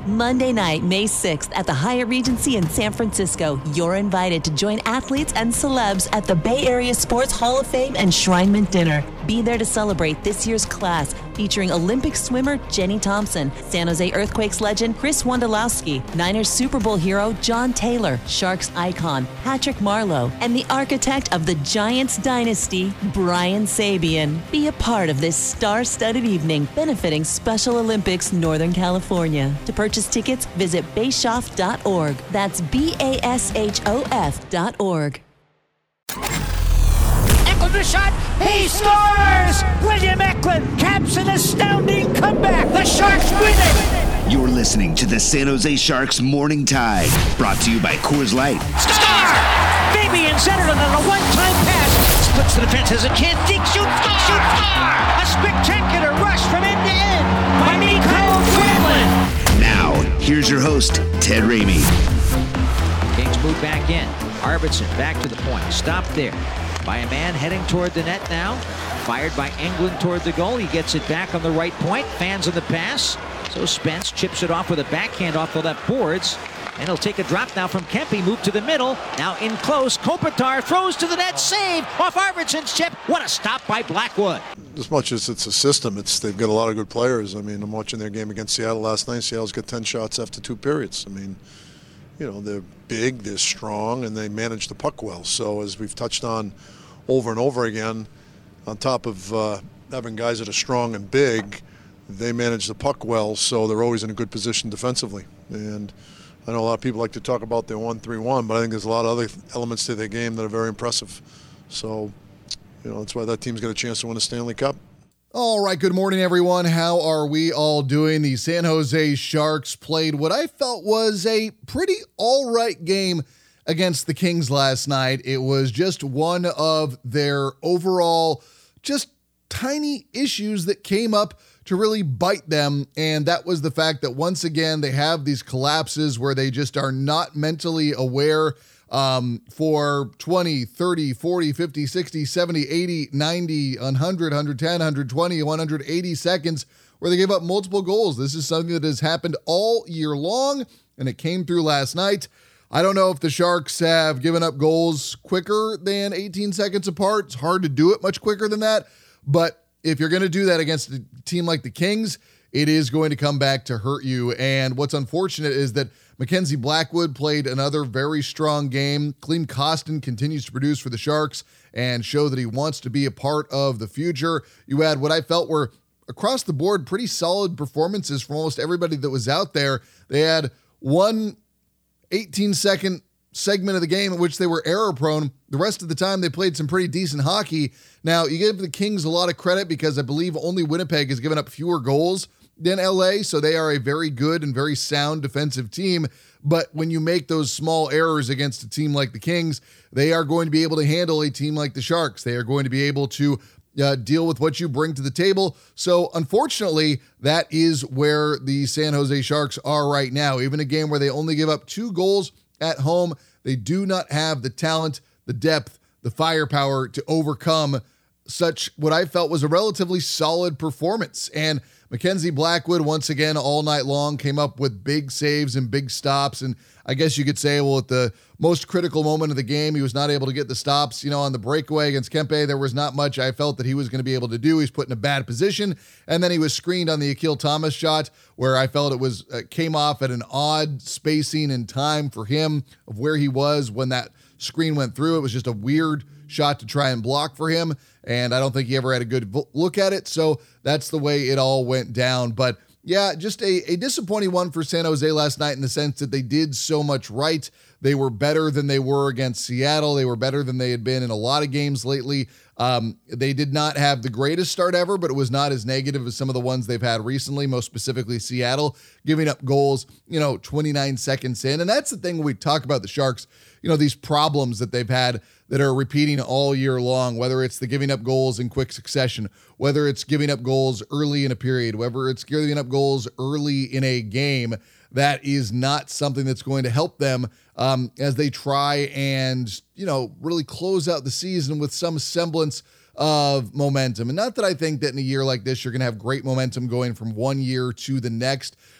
Monday night, May 6th at the Hyatt Regency in San Francisco. You're invited to join athletes and celebs at the Bay Area Sports Hall of Fame Enshrinement Dinner. Be there to celebrate this year's class, featuring Olympic swimmer Jenny Thompson, San Jose Earthquakes legend Chris Wondolowski, Niners Super Bowl hero John Taylor, Sharks icon Patrick Marleau, and the architect of the Giants dynasty, Brian Sabian. Be a part of this star-studded evening benefiting Special Olympics Northern California. To purchase tickets, visit bashoff.org. That's BASHOF.org. Eklund the shot. He scores! William Eklund caps an astounding comeback. The Sharks win it. You're listening to the San Jose Sharks Morning Tide, brought to you by Coors Light. Star! Fabian centered on a one-time pass. Splits the defense, has a chance. Deep shoot, star! A spectacular rush from end to end by Mikael Granlund. Now, here's your host, Ted Ramey. Kings move back in. Arvidsson back to the point. Stopped there by a man heading toward the net now. Fired by Englund toward the goal. He gets it back on the right point. Fans on the pass. So Spence chips it off with a backhand off the left boards. And he'll take a drop now from Kempe. Move to the middle. Now in close. Kopitar throws to the net. Save off Arvidsson's chip. What a stop by Blackwood. As much as it's a system, they've got a lot of good players. I mean, I'm watching their game against Seattle last night. Seattle's got 10 shots after 2 periods. I mean, you know, they're big, they're strong, and they manage the puck well. So as we've touched on over and over again, on top of having guys that are strong and big, they manage the puck well, so they're always in a good position defensively. And I know a lot of people like to talk about their 1-3-1, but I think there's a lot of other elements to their game that are very impressive. So, you know, that's why that team's got a chance to win a Stanley Cup. All right, good morning, everyone. How are we all doing? The San Jose Sharks played what I felt was a pretty all-right game against the Kings last night. It was just one of their overall just tiny issues that came up to really bite them, and that was the fact that once again they have these collapses where they just are not mentally aware for 20, 30, 40, 50, 60, 70, 80, 90, 100, 110, 120, 180 seconds where they give up multiple goals. This is something that has happened all year long, and it came through last night. I don't know if the Sharks have given up goals quicker than 18 seconds apart. It's hard to do it much quicker than that, but if you're going to do that against a team like the Kings, it is going to come back to hurt you. And what's unfortunate is that Mackenzie Blackwood played another very strong game. Klim Kostin continues to produce for the Sharks and show that he wants to be a part of the future. You had what I felt were across the board pretty solid performances from almost everybody that was out there. They had one 18-second segment of the game in which they were error prone. The rest of the time they played some pretty decent hockey. Now, you give the Kings a lot of credit because I believe only Winnipeg has given up fewer goals than LA, so they are a very good and very sound defensive team. But when you make those small errors against a team like the Kings, they are going to be able to handle a team like the Sharks. They are going to be able to deal with what you bring to the table. So unfortunately, that is where the San Jose Sharks are right now. Even a game where they only give up 2 goals at home, they do not have the talent, the depth, the firepower to overcome such what I felt was a relatively solid performance. And Mackenzie Blackwood, once again, all night long, came up with big saves and big stops. And I guess you could say, well, at the most critical moment of the game, he was not able to get the stops. You know, on the breakaway against Kempe, there was not much I felt that he was going to be able to do. He's put in a bad position. And then he was screened on the Akil Thomas shot, where I felt it was came off at an odd spacing and time for him of where he was when that screen went through. It was just a weird shot to try and block for him, and I don't think he ever had a good look at it, so that's the way it all went down. But yeah, just a disappointing one for San Jose last night in the sense that they did so much right. They were better than they were against Seattle. They were better than they had been in a lot of games lately. They did not have the greatest start ever, but it was not as negative as some of the ones they've had recently, most specifically Seattle, giving up goals, 29 seconds in. And that's the thing when we talk about the Sharks, these problems that they've had that are repeating all year long, whether it's the giving up goals in quick succession, whether it's giving up goals early in a period, whether it's giving up goals early in a game. That is not something that's going to help them as they try and, really close out the season with some semblance of momentum. And not that I think that in a year like this, you're going to have great momentum going from one year to the next,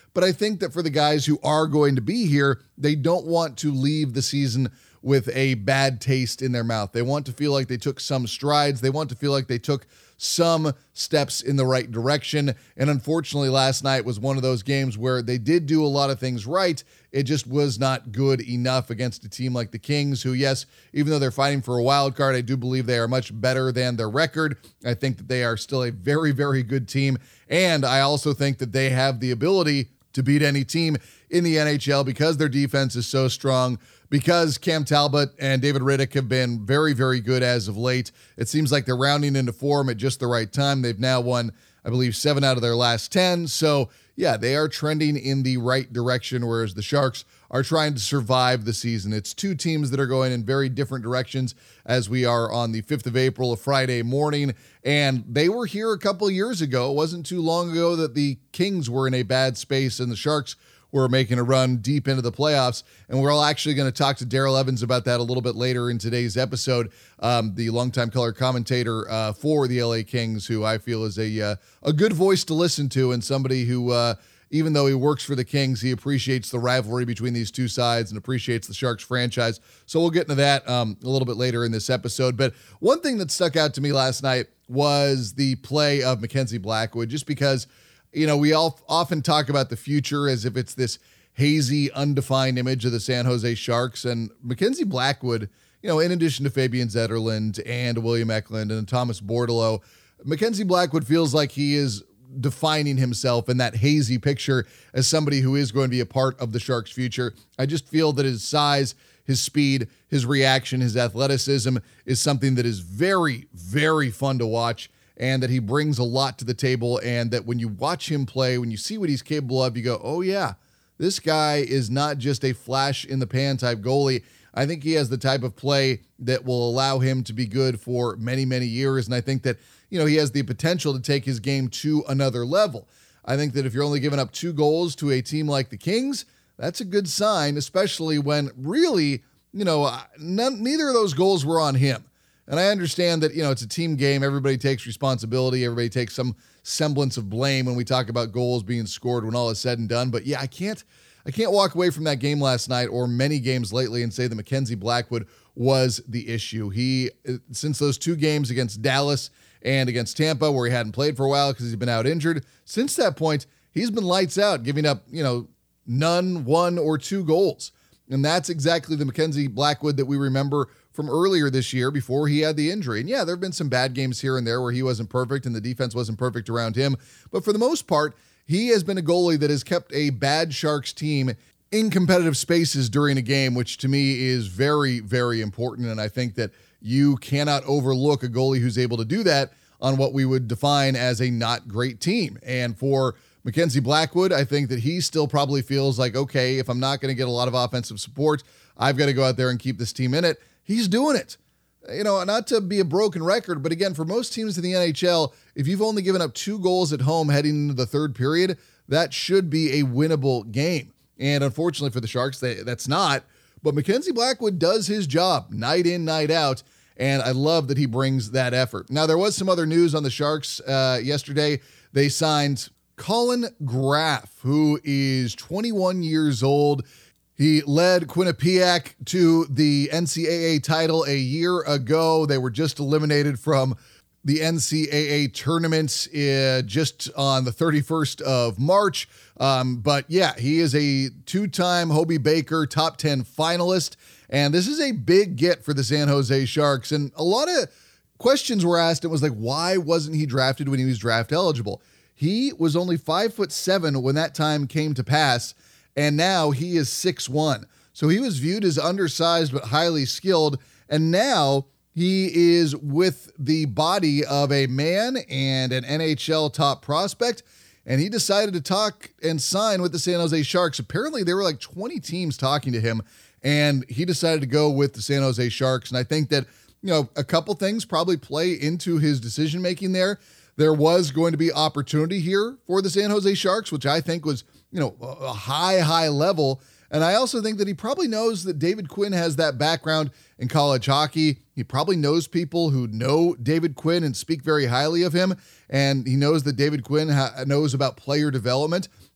But I think that for the guys who are going to be here, they don't want to leave the season with a bad taste in their mouth. They want to feel like they took some strides. They want to feel like they took some steps in the right direction. And unfortunately, last night was one of those games where they did do a lot of things right. It just was not good enough against a team like the Kings, who, yes, even though they're fighting for a wild card, I do believe they are much better than their record. I think that they are still a very, very good team. And I also think that they have the ability to beat any team in the NHL because their defense is so strong, because Cam Talbot and David Rittich have been very, very good as of late. It seems like they're rounding into form at just the right time. They've now won, I believe, 7 out of their last 10. So, yeah, they are trending in the right direction, whereas the Sharks are trying to survive the season. It's two teams that are going in very different directions as we are on the 5th of April, a Friday morning. And they were here a couple years ago. It wasn't too long ago that the Kings were in a bad space and the Sharks were making a run deep into the playoffs. And we're all actually going to talk to Daryl Evans about that a little bit later in today's episode, the longtime color commentator for the LA Kings, who I feel is a good voice to listen to, and somebody who, even though he works for the Kings, he appreciates the rivalry between these two sides and appreciates the Sharks franchise. So we'll get into that a little bit later in this episode. But one thing that stuck out to me last night was the play of Mackenzie Blackwood, just because, you know, we all often talk about the future as if it's this hazy, undefined image of the San Jose Sharks. And Mackenzie Blackwood, you know, in addition to Fabian Zetterlund and William Eklund and Thomas Bordeleau, Mackenzie Blackwood feels like he is defining himself in that hazy picture as somebody who is going to be a part of the Sharks' future. I just feel that his size, his speed, his reaction, his athleticism is something that is very, very fun to watch, and that he brings a lot to the table, and that when you watch him play, when you see what he's capable of, you go, oh yeah, this guy is not just a flash in the pan type goalie. I think he has the type of play that will allow him to be good for many, many years. And I think that, you know, he has the potential to take his game to another level. I think that if you're only giving up 2 goals to a team like the Kings, that's a good sign, especially when really, you know, neither of those goals were on him. And I understand that, you know, it's a team game. Everybody takes responsibility. Everybody takes some semblance of blame when we talk about goals being scored when all is said and done. But yeah, I can't walk away from that game last night or many games lately and say that Mackenzie Blackwood was the issue. He, since those 2 games against Dallas and against Tampa, where he hadn't played for a while because he's been out injured, since that point, he's been lights out, giving up, you know, none, 1 or 2 goals. And that's exactly the Mackenzie Blackwood that we remember from earlier this year before he had the injury. And yeah, there have been some bad games here and there where he wasn't perfect and the defense wasn't perfect around him. But for the most part, he has been a goalie that has kept a bad Sharks team in competitive spaces during a game, which to me is very, very important. And I think that you cannot overlook a goalie who's able to do that on what we would define as a not great team. And for Mackenzie Blackwood, I think that he still probably feels like, okay, if I'm not going to get a lot of offensive support, I've got to go out there and keep this team in it. He's doing it. You know, not to be a broken record, but again, for most teams in the NHL, if you've only given up 2 goals at home heading into the 3rd period, that should be a winnable game. And unfortunately for the Sharks, that's not. But Mackenzie Blackwood does his job night in, night out, and I love that he brings that effort. Now, there was some other news on the Sharks yesterday. They signed Colin Graf, who is 21 years old. He led Quinnipiac to the NCAA title a year ago. They were just eliminated from the NCAA tournament just on the 31st of March. But yeah, he is a 2-time Hobey Baker top 10 finalist. And this is a big get for the San Jose Sharks. And a lot of questions were asked. It was like, why wasn't he drafted when he was draft eligible? He was only 5'7" when that time came to pass. And now he is 6'1". So he was viewed as undersized but highly skilled. And now he is with the body of a man and an NHL top prospect. And he decided to talk and sign with the San Jose Sharks. Apparently, there were like 20 teams talking to him. And he decided to go with the San Jose Sharks. And I think that, you know, a couple things probably play into his decision-making there. There was going to be opportunity here for the San Jose Sharks, which I think was, you know, a high level. And I also think that he probably knows that David Quinn has that background in college hockey. He probably knows people who know David Quinn and speak very highly of him. And he knows that David Quinn knows about player development.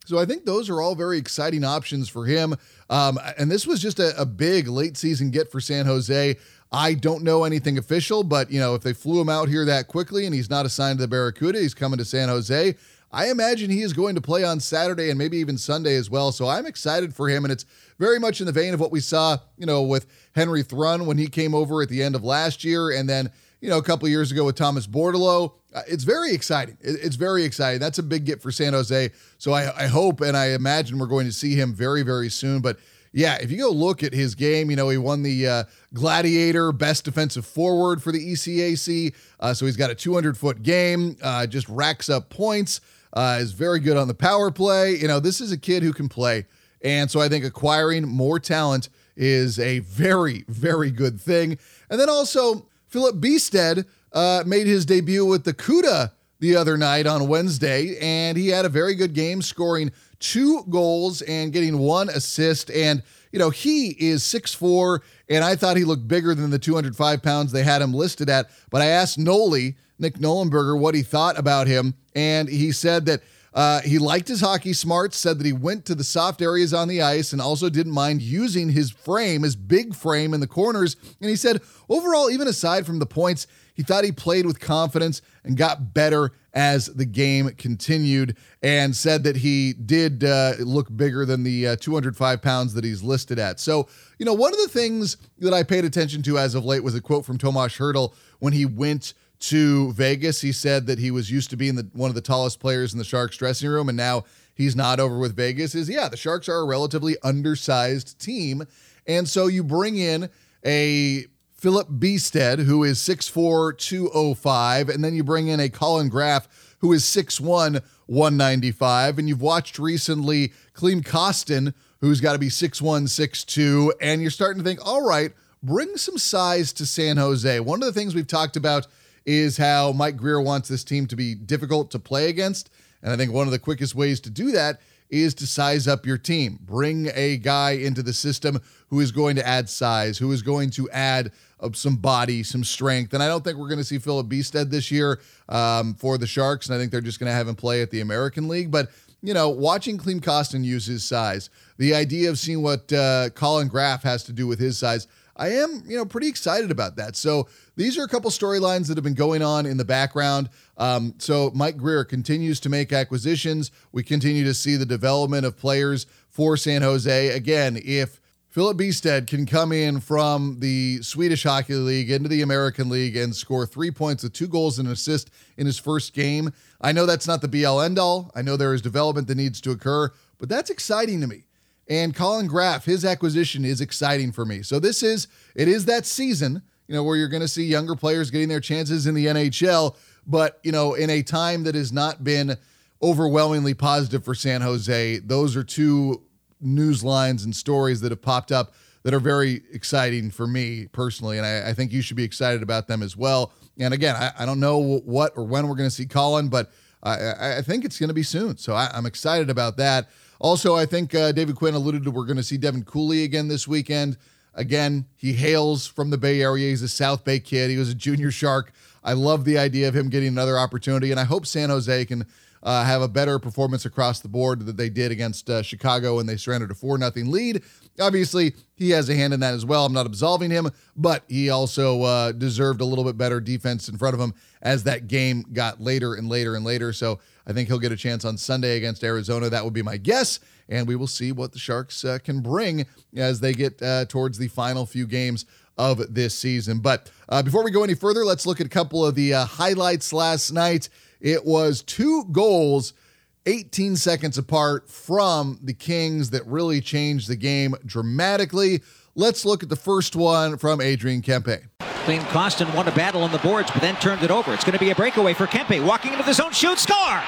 So I think those are all very exciting options for him. And this was just a big late season get for San Jose. I don't know anything official, but if they flew him out here that quickly and he's not assigned to the Barracuda, he's coming to San Jose. I imagine he is going to play on Saturday and maybe even Sunday as well. So I'm excited for him. And it's very much in the vein of what we saw, with Henry Thrun when he came over at the end of last year. And then, a couple of years ago with Thomas Bordeleau. It's very exciting. It's very exciting. That's a big get for San Jose. So I hope and I imagine we're going to see him very, very soon. But yeah, if you go look at his game, he won the Gladiator Best Defensive Forward for the ECAC. So he's got a 200-foot game, just racks up points, is very good on the power play. This is a kid who can play. And so I think acquiring more talent is a very, very good thing. And then also, Philip Biested made his debut with the CUDA the other night on Wednesday, and he had a very good game, scoring 2 goals and getting 1 assist. And, he is 6'4", and I thought he looked bigger than the 205 pounds they had him listed at. But I asked Nick Nollenberger, what he thought about him, and he said that he liked his hockey smarts, said that he went to the soft areas on the ice and also didn't mind using his big frame in the corners. And he said, overall, even aside from the points, he thought he played with confidence and got better as the game continued, and said that he did look bigger than the 205 pounds that he's listed at. So, one of the things that I paid attention to as of late was a quote from Tomas Hertl when he went to Vegas. He said that he was used to being one of the tallest players in the Sharks dressing room, and now he's not over with Vegas. The Sharks are a relatively undersized team, and so you bring in a Philip Biested, who is 6'4", 205, and then you bring in a Colin Graf, who is 6'1", 195, and you've watched recently Klim Kostin, who's got to be 6'1", 6'2", and you're starting to think, all right, bring some size to San Jose. One of the things we've talked about is how Mike Grier wants this team to be difficult to play against, and I think one of the quickest ways to do that is to size up your team. Bring a guy into the system who is going to add size, who is going to add some body, some strength. And I don't think we're going to see Philip Biested this year for the Sharks, and I think they're just going to have him play at the American League. But, watching Klim Kostin use his size, the idea of seeing what Colin Graf has to do with his size, I am, pretty excited about that. So these are a couple storylines that have been going on in the background. So Mike Grier continues to make acquisitions. We continue to see the development of players for San Jose. Again, if Philip Biested can come in from the Swedish Hockey League into the American League and score 3 points with 2 goals and an assist in his first game, I know that's not the be-all, end-all. I know there is development that needs to occur, but that's exciting to me. And Colin Graf, his acquisition is exciting for me. So it is that season, where you're going to see younger players getting their chances in the NHL, but, in a time that has not been overwhelmingly positive for San Jose, those are 2 news lines and stories that have popped up that are very exciting for me personally, and I think you should be excited about them as well. And again, I don't know what or when we're going to see Colin, but I think it's going to be soon, so I'm excited about that. Also, I think David Quinn alluded to we're going to see Devin Cooley again this weekend. Again, he hails from the Bay Area. He's a South Bay kid. He was a junior Shark. I love the idea of him getting another opportunity, and I hope San Jose can have a better performance across the board that they did against Chicago when they surrendered a 4-0 lead. Obviously, he has a hand in that as well. I'm not absolving him, but he also deserved a little bit better defense in front of him as that game got later and later and later. So I think he'll get a chance on Sunday against Arizona. That would be my guess, and we will see what the Sharks can bring as they get towards the final few games of this season. But before we go any further, let's look at a couple of the highlights last night. It was 2 goals 18 seconds apart from the Kings that really changed the game dramatically. Let's look at the first one from Adrian Kempe. Klim Kostin won a battle on the boards, but then turned it over. It's going to be a breakaway for Kempe. Walking into the zone, shoot, score!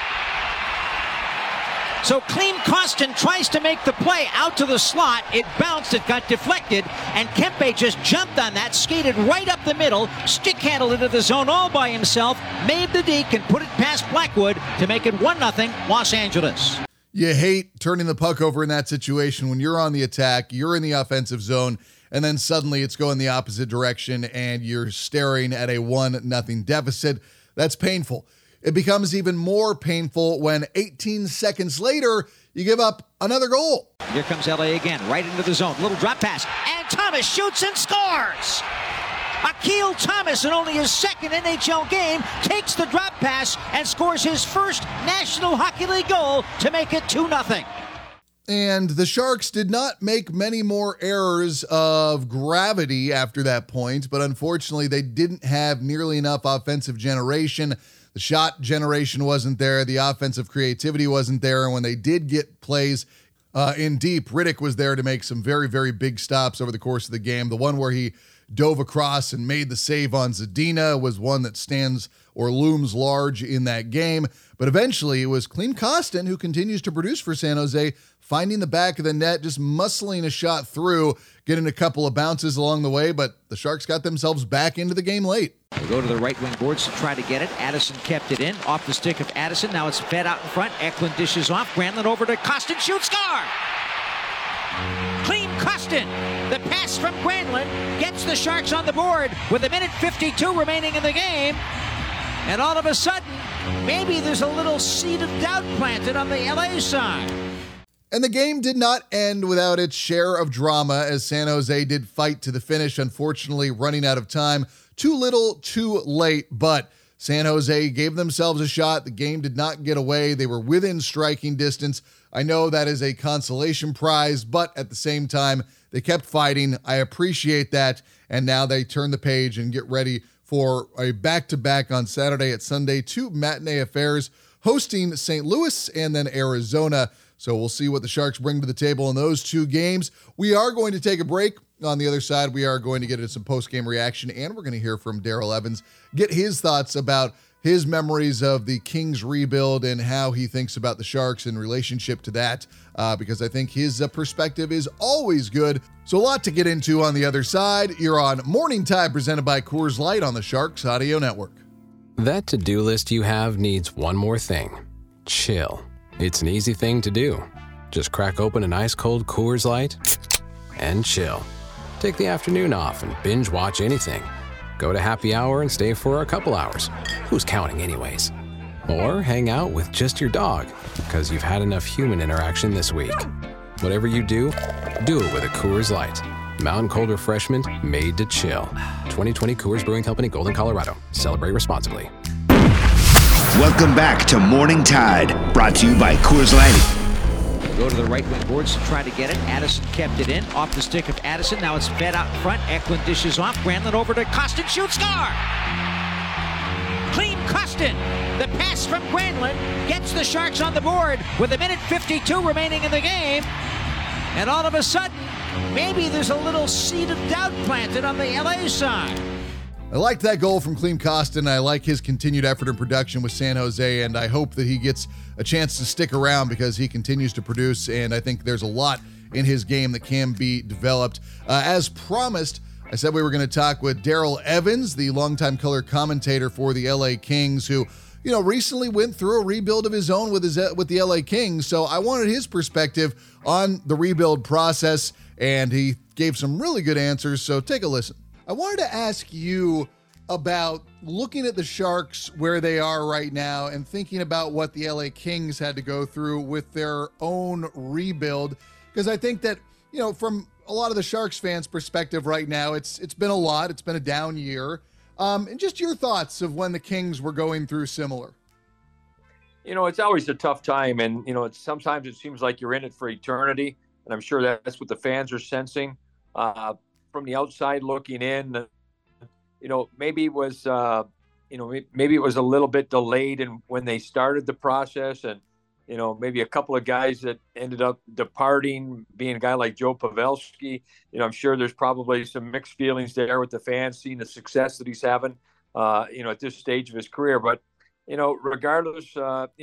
So Klim Kostin tries to make the play out to the slot. It bounced, it got deflected, and Kempe just jumped on that, skated right up the middle, stick-handled into the zone all by himself, made the deke, and put it past Blackwood to make it 1-0 Los Angeles. You hate turning the puck over in that situation when you're on the attack, you're in the offensive zone, and then suddenly it's going the opposite direction and you're staring at a 1-0 deficit. That's painful. It becomes even more painful when 18 seconds later, you give up another goal. Here comes LA again, right into the zone. Little drop pass, and Thomas shoots and scores! Akil Thomas, in only his second NHL game, takes the drop pass and scores his first National Hockey League goal to make it 2-0. And the Sharks did not make many more errors of gravity after that point, but unfortunately they didn't have nearly enough offensive generation. The shot generation wasn't there. The offensive creativity wasn't there. And when they did get plays in deep, Riddick was there to make some very, very big stops over the course of the game. The one where he dove across and made the save on Zadina was one that stands or looms large in that game. But eventually it was Klim Kostin, who continues to produce for San Jose, finding the back of the net, just muscling a shot through, getting a couple of bounces along the way, but the Sharks got themselves back into the game late. They go to the right wing boards to try to get it. Addison kept it in, off the stick of Addison. Now it's fed out in front. Eklund dishes off. Granlund over to Kostin, shoots, score! Klim Kostin, the pass from Granlund, gets the Sharks on the board with 1:52 remaining in the game. And all of a sudden, maybe there's a little seed of doubt planted on the LA side. And the game did not end without its share of drama as San Jose did fight to the finish, unfortunately running out of time. Too little, too late, but San Jose gave themselves a shot. The game did not get away. They were within striking distance. I know that is a consolation prize, but at the same time, they kept fighting. I appreciate that. And now they turn the page and get ready for a back-to-back on Saturday at Sunday. 2 matinee affairs hosting St. Louis and then Arizona. So we'll see what the Sharks bring to the table in those 2 games. We are going to take a break. On the other side, we are going to get into some post-game reaction, and we're going to hear from Daryl Evans, get his thoughts about his memories of the Kings rebuild and how he thinks about the Sharks in relationship to that, because I think his perspective is always good. So a lot to get into on the other side. You're on Morning Tide, presented by Coors Light on the Sharks Audio Network. That to-do list you have needs one more thing. Chill. It's an easy thing to do. Just crack open an ice-cold Coors Light and chill. Take the afternoon off and binge watch anything. Go to happy hour and stay for a couple hours. Who's counting anyways? Or hang out with just your dog because you've had enough human interaction this week. Whatever you do, do it with a Coors Light. Mountain Cold Refreshment made to chill. 2020 Coors Brewing Company, Golden, Colorado. Celebrate responsibly. Welcome back to Morning Tide, brought to you by Coors Light. Go to the right wing boards to try to get it. Addison kept it in, off the stick of Addison. Now it's fed out in front. Eklund dishes off. Granlund over to Kostin, shoots, score! Klim Kostin, the pass from Granlund, gets the Sharks on the board with 1:52 remaining in the game. And all of a sudden, maybe there's a little seed of doubt planted on the LA side. I liked that goal from Klim Kostin. I like his continued effort and production with San Jose, and I hope that he gets a chance to stick around because he continues to produce, and I think there's a lot in his game that can be developed. As promised, I said we were going to talk with Daryl Evans, the longtime color commentator for the LA Kings, who, recently went through a rebuild of his own with the LA Kings. So I wanted his perspective on the rebuild process, and he gave some really good answers. So take a listen. I wanted to ask you about looking at the Sharks where they are right now and thinking about what the LA Kings had to go through with their own rebuild. Because I think that, from a lot of the Sharks fans' perspective right now, it's been a lot. It's been a down year. And just your thoughts of when the Kings were going through similar. It's always a tough time. And, sometimes it seems like you're in it for eternity. And I'm sure that's what the fans are sensing. From the outside looking in, maybe it was, maybe it was a little bit delayed in when they started the process, and maybe a couple of guys that ended up departing, being a guy like Joe Pavelski. I'm sure there's probably some mixed feelings there with the fans seeing the success that he's having, at this stage of his career. But regardless,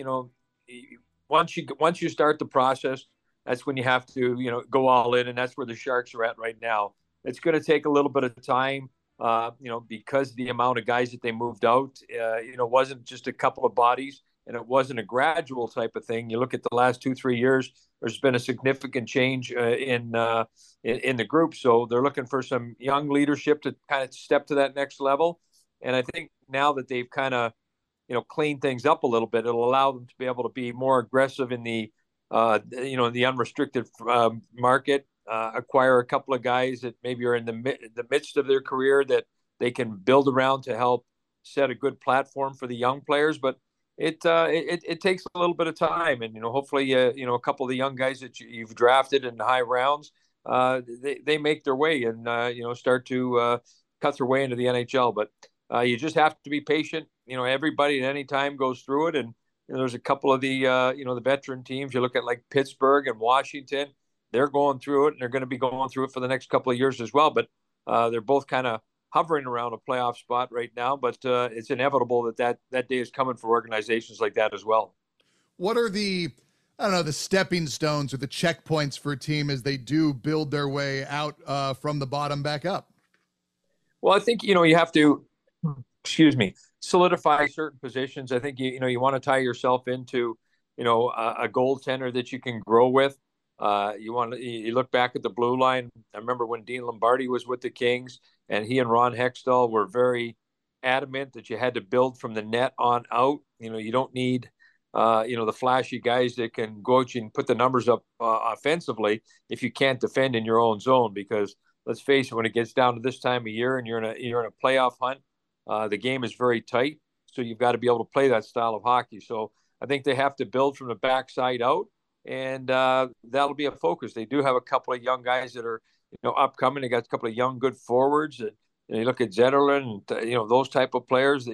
once you start the process, that's when you have to, go all in, and that's where the Sharks are at right now. It's going to take a little bit of time, because the amount of guys that they moved out, wasn't just a couple of bodies, and it wasn't a gradual type of thing. You look at the last 2-3 years, there's been a significant change in the group. So they're looking for some young leadership to kind of step to that next level. And I think now that they've kind of, cleaned things up a little bit, it'll allow them to be able to be more aggressive in the the unrestricted market, acquire a couple of guys that maybe are in the midst of their career that they can build around to help set a good platform for the young players. But it takes a little bit of time, and hopefully a couple of the young guys that you've drafted in the high rounds, they make their way and start to cut their way into the NHL. But you just have to be patient. Everybody at any time goes through it, and there's a couple of the veteran teams. You look at like Pittsburgh and Washington; they're going through it, and they're going to be going through it for the next couple of years as well. But they're both kind of hovering around a playoff spot right now. But it's inevitable that day is coming for organizations like that as well. What are the stepping stones or the checkpoints for a team as they do build their way out from the bottom back up? Well, I think you have to, solidify certain positions. I think you want to tie yourself into a goaltender that you can grow with. You look back at the blue line. I remember when Dean Lombardi was with the Kings, and he and Ron Hextall were very adamant that you had to build from the net on out. You don't need the flashy guys that can go out and put the numbers up offensively if you can't defend in your own zone. Because let's face it, when it gets down to this time of year and you're in a playoff hunt, the game is very tight. So you've got to be able to play that style of hockey. So I think they have to build from the backside out, and that'll be a focus. They do have a couple of young guys that are upcoming. They got a couple of young good forwards. And you look at Zetterlund, and those type of players.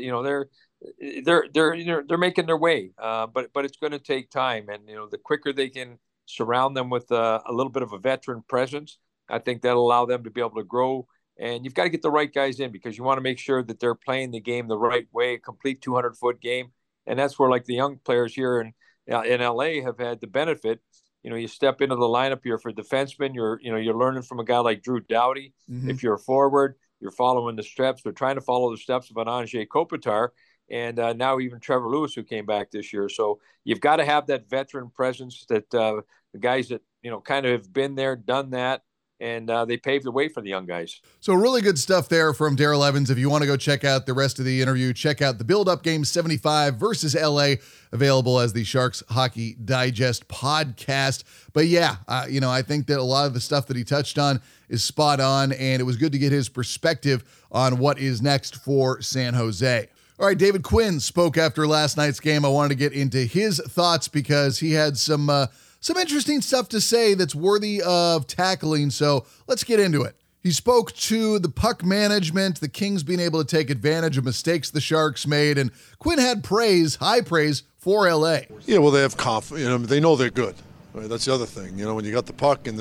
They're making their way, but it's going to take time. And the quicker they can surround them with a little bit of a veteran presence, I think that'll allow them to be able to grow. And you've got to get the right guys in, because you want to make sure that they're playing the game the right way, a complete 200-foot game. And that's where, like, the young players here in LA have had the benefit. You step into the lineup here for defensemen. You're learning from a guy like Drew Doughty. Mm-hmm. If you're a forward, you're following the steps. We're trying to follow the steps of an Anze Kopitar, and now even Trevor Lewis, who came back this year. So you've got to have that veteran presence, that the guys that kind of have been there, done that. And they paved the way for the young guys. So really good stuff there from Daryl Evans. If you want to go check out the rest of the interview, check out the Build-Up Game 75 versus LA, available as the Sharks Hockey Digest podcast. But yeah, I think that a lot of the stuff that he touched on is spot on, and it was good to get his perspective on what is next for San Jose. All right, David Quinn spoke after last night's game. I wanted to get into his thoughts because he had some interesting stuff to say that's worthy of tackling, so let's get into it. He spoke to the puck management, the Kings being able to take advantage of mistakes the Sharks made, and Quinn had high praise for LA. Yeah, well, they have confidence. They know they're good. Right? That's the other thing. When you got the puck and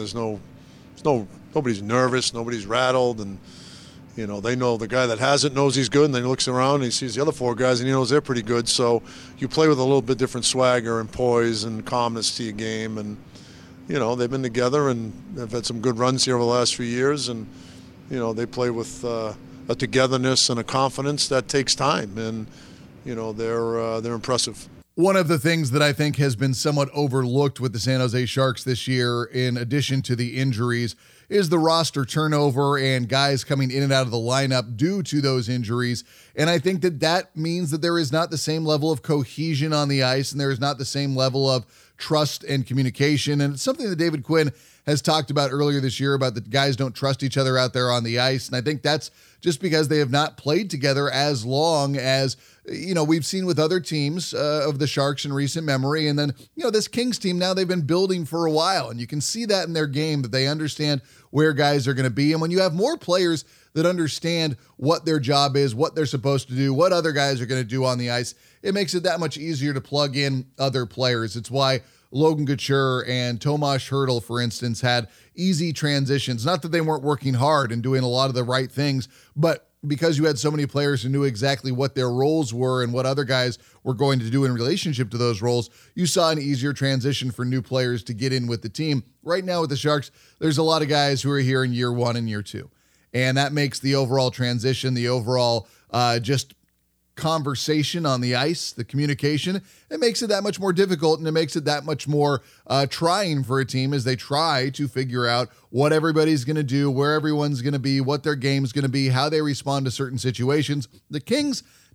nobody's nervous, nobody's rattled, and they know the guy that has it knows he's good, and then he looks around and he sees the other four guys and he knows they're pretty good. So you play with a little bit different swagger and poise and calmness to your game. And, they've been together and have had some good runs here over the last few years. And, they play with a togetherness and a confidence that takes time. And, they're impressive. One of the things that I think has been somewhat overlooked with the San Jose Sharks this year, in addition to the injuries, is the roster turnover and guys coming in and out of the lineup due to those injuries. And I think that means that there is not the same level of cohesion on the ice, and there is not the same level of trust and communication. And it's something that David Quinn has talked about earlier this year, about the guys don't trust each other out there on the ice. And I think that's just because they have not played together as long as, we've seen with other teams of the Sharks in recent memory. And then, this Kings team, now they've been building for a while, and you can see that in their game, that they understand where guys are going to be. And when you have more players that understand what their job is, what they're supposed to do, what other guys are going to do on the ice, it makes it that much easier to plug in other players. It's why Logan Couture and Tomas Hertl, for instance, had easy transitions. Not that they weren't working hard and doing a lot of the right things, but because you had so many players who knew exactly what their roles were and what other guys were going to do in relationship to those roles, you saw an easier transition for new players to get in with the team. Right now with the Sharks, there's a lot of guys who are here in year one and year two. And that makes the overall transition, the overall just conversation on the ice, the communication, it makes it that much more difficult, and it makes it that much more trying for a team as they try to figure out what everybody's going to do, where everyone's going to be, what their game's going to be, how they respond to certain situations. The Kings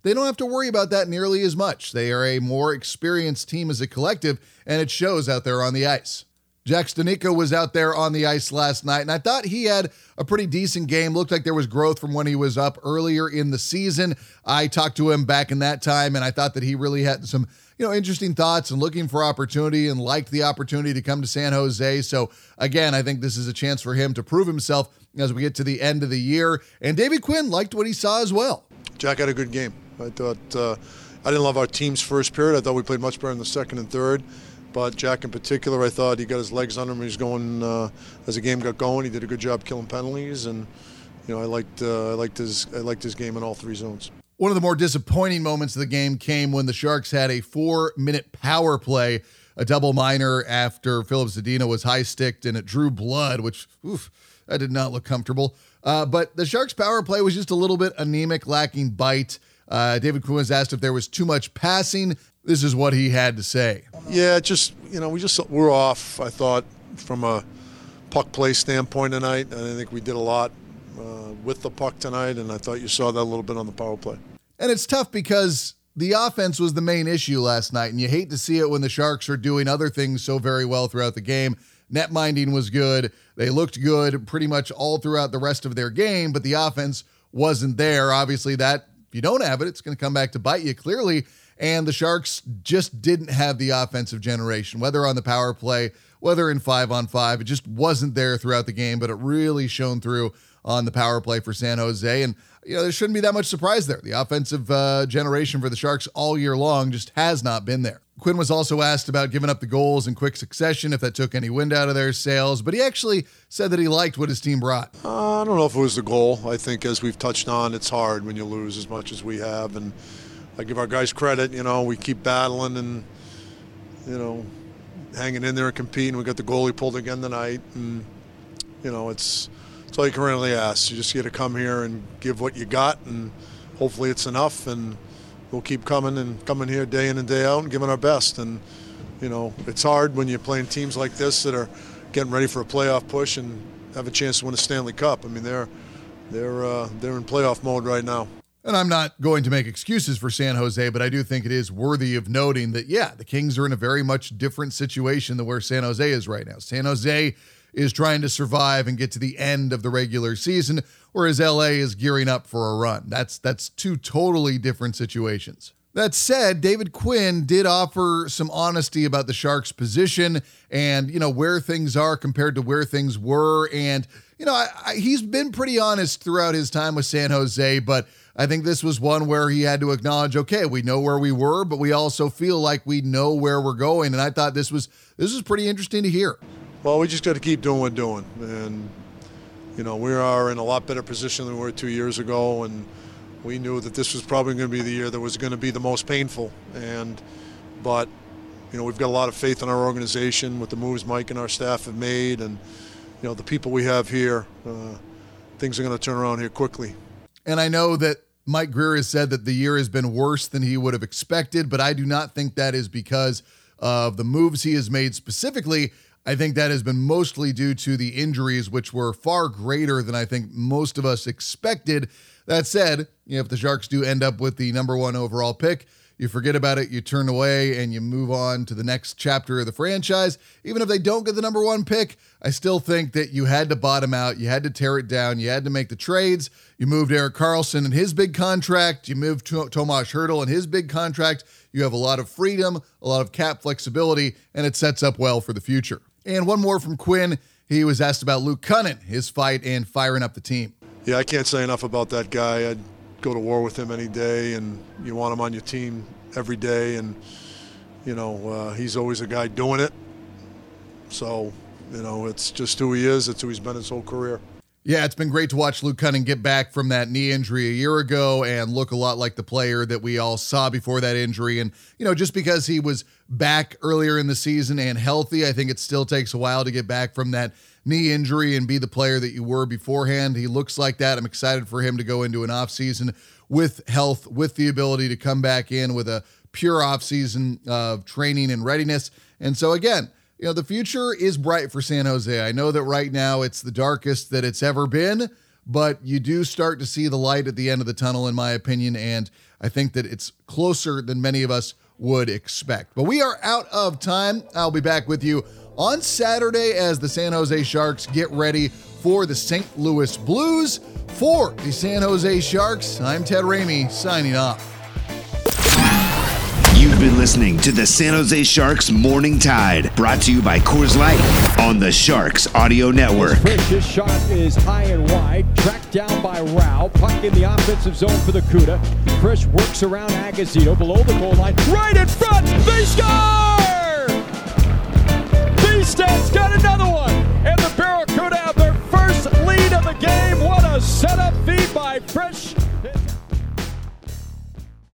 they don't have to worry about that nearly as much. They are a more experienced team as a collective, and it shows out there on the ice. Jack Studnicka was out there on the ice last night, and I thought he had a pretty decent game. Looked like there was growth from when he was up earlier in the season. I talked to him back in that time, and I thought that he really had some interesting thoughts and looking for opportunity and liked the opportunity to come to San Jose. So again, I think this is a chance for him to prove himself as we get to the end of the year. And David Quinn liked what he saw as well. Jack had a good game. I thought I didn't love our team's first period. I thought we played much better in the second and third. But Jack in particular, I thought he got his legs under him. He was going as the game got going. He did a good job killing penalties, and I liked his game in all three zones. One of the more disappointing moments of the game came when the Sharks had a 4-minute power play, a double minor after Philip Zadina was high-sticked and it drew blood, which, that did not look comfortable. But the Sharks' power play was just a little bit anemic, lacking bite. David Quinn was asked if there was too much passing. This is what he had to say. Yeah, we're off, I thought, from a puck play standpoint tonight. I think we did a lot with the puck tonight, and I thought you saw that a little bit on the power play. And it's tough because the offense was the main issue last night, and you hate to see it when the Sharks are doing other things so very well throughout the game. Net minding was good. They looked good pretty much all throughout the rest of their game, but the offense wasn't there. Obviously, that if you don't have it, it's going to come back to bite you clearly. And the Sharks just didn't have the offensive generation, whether on the power play, whether in 5-on-5. It just wasn't there throughout the game, but it really shone through on the power play for San Jose. And, there shouldn't be that much surprise there. The offensive generation for the Sharks all year long just has not been there. Quinn was also asked about giving up the goals in quick succession, if that took any wind out of their sails, but he actually said that he liked what his team brought. I don't know if it was the goal. I think, as we've touched on, it's hard when you lose as much as we have, and I give our guys credit. We keep battling and, hanging in there and competing. We got the goalie pulled again tonight, and, it's all you can really ask. You just got to come here and give what you got, and hopefully it's enough, and we'll keep coming here day in and day out and giving our best. And, it's hard when you're playing teams like this that are getting ready for a playoff push and have a chance to win a Stanley Cup. I mean, they're in playoff mode right now. And I'm not going to make excuses for San Jose, but I do think it is worthy of noting that, the Kings are in a very much different situation than where San Jose is right now. San Jose is trying to survive and get to the end of the regular season, whereas LA is gearing up for a run. That's two totally different situations. That said, David Quinn did offer some honesty about the Sharks' position and, where things are compared to where things were. And, he's been pretty honest throughout his time with San Jose, but I think this was one where he had to acknowledge, okay, we know where we were, but we also feel like we know where we're going. And I thought this was pretty interesting to hear. Well, we just got to keep doing what we're doing. And, we are in a lot better position than we were 2 years ago. And we knew that this was probably going to be the year that was going to be the most painful. But we've got a lot of faith in our organization with the moves Mike and our staff have made. And, the people we have here, things are going to turn around here quickly. And I know that Mike Grier has said that the year has been worse than he would have expected, but I do not think that is because of the moves he has made specifically. I think that has been mostly due to the injuries, which were far greater than I think most of us expected. That said, if the Sharks do end up with the number 1 overall pick, you forget about it, you turn away, and you move on to the next chapter of the franchise. Even if they don't get the number 1 pick, I still think that you had to bottom out, you had to tear it down, you had to make the trades. You moved Erik Karlsson and his big contract, you moved Tomas Hertl and his big contract. You have a lot of freedom, a lot of cap flexibility, and it sets up well for the future. And one more from Quinn. He was asked about Luke Kunin, his fight and firing up the team. Yeah, I can't say enough about that guy. I'd go to war with him any day, and you want him on your team every day. And, he's always a guy doing it. So, it's just who he is. It's who he's been his whole career. Yeah, it's been great to watch Luke Kunin get back from that knee injury a year ago and look a lot like the player that we all saw before that injury. And, just because he was back earlier in the season and healthy, I think it still takes a while to get back from that knee injury and be the player that you were beforehand. He looks like that. I'm excited for him to go into an offseason with health, with the ability to come back in with a pure offseason of training and readiness. And so, again, the future is bright for San Jose. I know that right now it's the darkest that it's ever been, but you do start to see the light at the end of the tunnel, in my opinion, and I think that it's closer than many of us would expect. But we are out of time. I'll be back with you on Saturday as the San Jose Sharks get ready for the St. Louis Blues. For the San Jose Sharks, I'm Ted Ramey, signing off. You've been listening to the San Jose Sharks Morning Tide, brought to you by Coors Light on the Sharks Audio Network. His shot is high and wide, tracked down by Rao. Puck in the offensive zone for the Cuda. Chris works around Agozzino below the goal line, right in front. They score!